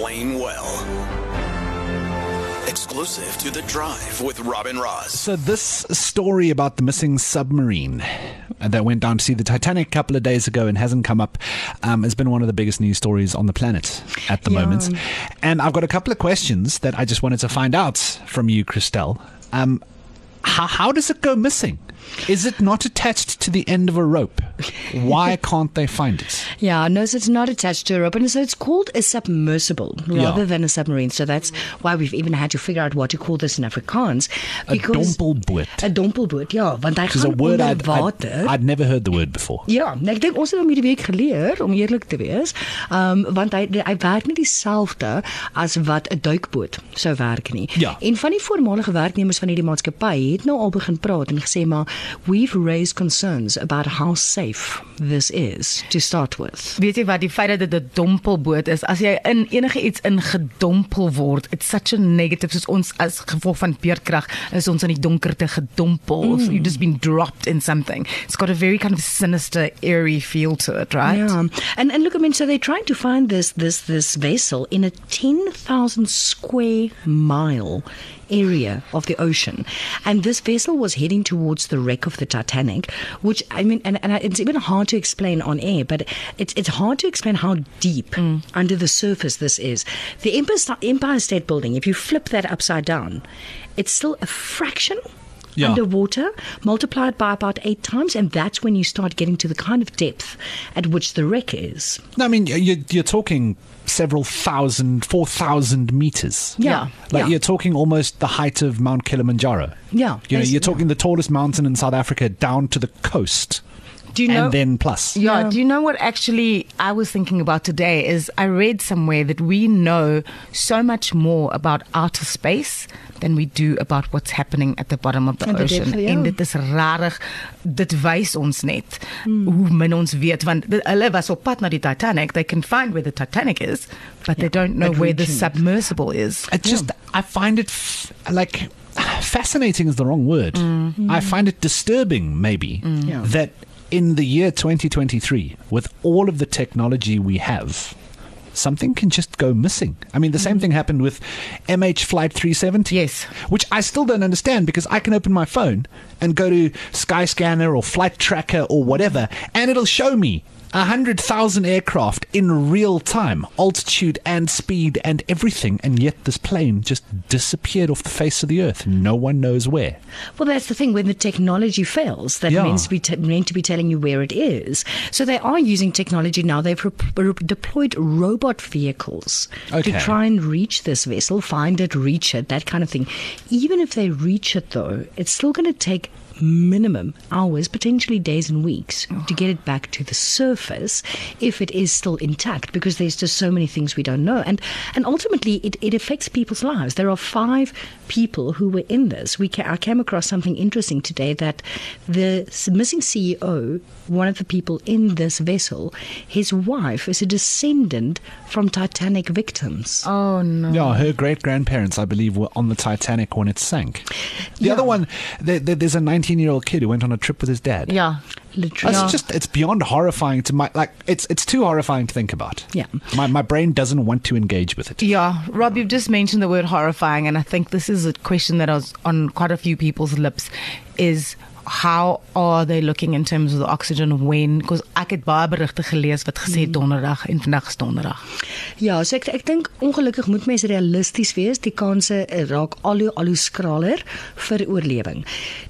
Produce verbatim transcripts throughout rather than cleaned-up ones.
explain well. Exclusive to The Drive with Robin Ross. So this story about the missing submarine that went down to see the Titanic a couple of days ago and hasn't come up um, has been one of the biggest news stories on the planet at the yeah. moment. And I've got a couple of questions that I just wanted to find out from you, Christelle. Um, how, how does it go missing? Is it not attached to the end of a rope? Why can't they find it? Yeah, no, so it's not attached to a rope. And so it's called a submersible rather yeah. than a submarine. So that's why we've even had to figure out what to call this in Afrikaans. A dompelboot. A dompelboot, ja. Want hy Which is a gaan word onder I'd, water. I'd, I'd never heard the word before. Ja, ek dink ons het hom hierdie week geleer, om eerlik te wees. Um, want hy, hy werk nie dieselfde as wat 'n duikboot sou werk nie. Ja. En van die voormalige werknemers van hierdie maatskappy het nou al begin praat en gesê, maar we've raised concerns about how safe this is to start with. Weet jy wat, die feit dat dit 'n dompelboot is, as jy in enige iets in gedompel word, it's such a negative, soos ons as gevolg van beerdkrag is ons in die donkerte gedompel. Mm. You've just been dropped in something. It's got a very kind of sinister, eerie feel to it, right? Yeah, and and look, I mean, so they're trying to find this this this vessel in a ten thousand square mile area of the ocean, and this vessel was heading towards the wreck of the Titanic, which I mean, and, and it's even hard to explain on air, but it's it's hard to explain how deep mm. under the surface this is. The Empire, Empire State Building, if you flip that upside down, it's still a fraction yeah. underwater, multiplied by about eight times, and that's when you start getting to the kind of depth at which the wreck is. No, I mean, you're, you're talking several thousand, four thousand meters. Yeah. Like yeah. you're talking almost the height of Mount Kilimanjaro. Yeah. You know, you're talking yeah. the tallest mountain in South Africa down to the coast. Do you know, and then plus. Yeah, yeah. Do you know what actually I was thinking about today is I read somewhere that we know so much more about outer space than we do about what's happening at the bottom of the en ocean. Depth, ja. En dit is rarig, dit wys ons net mm. hoe min ons weet, want hulle was op pad na die Titanic, they can find where the Titanic is, but yeah. they don't know where the submersible is. It just, yeah. I find it f- like, fascinating is the wrong word. Mm. Mm. I find it disturbing, maybe, mm. yeah. that in the year twenty twenty-three, with all of the technology we have, something can just go missing. I mean, the same thing happened with M H Flight three seventy. Yes. Which I still don't understand, because I can open my phone and go to Skyscanner or Flight Tracker or whatever, and it'll show me one hundred thousand aircraft in real time, altitude and speed and everything, and yet this plane just disappeared off the face of the earth. No one knows where. Well, that's the thing. When the technology fails, that yeah. means to be t- meant to be telling you where it is. So they are using technology now. They've re- re- deployed robot vehicles okay. to try and reach this vessel, find it, reach it, that kind of thing. Even if they reach it, though, it's still going to take minimum hours, potentially days and weeks, oh. to get it back to the surface if it is still intact, because there's just so many things we don't know. And and ultimately, it, it affects people's lives. There are five people who were in this. We ca- I came across something interesting today, that the missing C E O, one of the people in this vessel, his wife is a descendant from Titanic victims. Oh, no. Yeah, her great-grandparents, I believe, were on the Titanic when it sank. The yeah. other one, there, there, there's a nineteen-year-old kid who went on a trip with his dad. Yeah. Literally. It's Yeah. just, it's beyond horrifying to my, like, it's it's too horrifying to think about. Yeah. My, my brain doesn't want to engage with it. Yeah, Rob, you've just mentioned the word horrifying, and I think this is a question that was on quite a few people's lips, is how are they looking in terms of the oxygen when, because ek het baie berigte gelees wat gesê donderdag en vandag is donderdag. Ja, so ek ek dink ongelukkig moet mense realisties wees. Die kanse raak al hoe al hoe skraler vir oorlewing.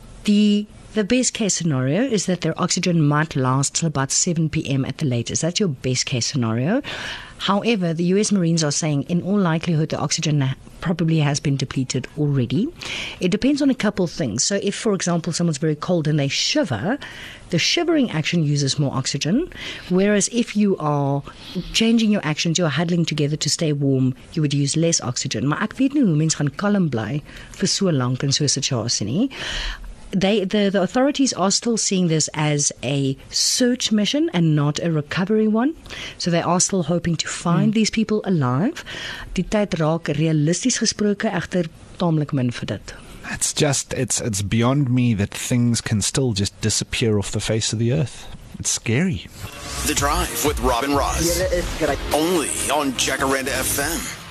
Die The best case scenario is that their oxygen might last till about seven p.m. at the latest. That's your best case scenario. However, the U S Marines are saying in all likelihood the oxygen probably has been depleted already. It depends on a couple of things. So if, for example, someone's very cold and they shiver, the shivering action uses more oxygen, whereas if you are changing your actions, you're huddling together to stay warm, you would use less oxygen. Maar ek weet nie hoe mense gaan kalm bly vir so lank in so 'n situasie nie. They, the, the authorities are still seeing this as a search mission and not a recovery one. So they are still hoping to find mm. these people alive. Die tyd raak realisties gesproke egter taamlik min vir dit. It's just, it's it's beyond me that things can still just disappear off the face of the earth. It's scary. The Drive with Robin Ross. Only on Jacaranda F M.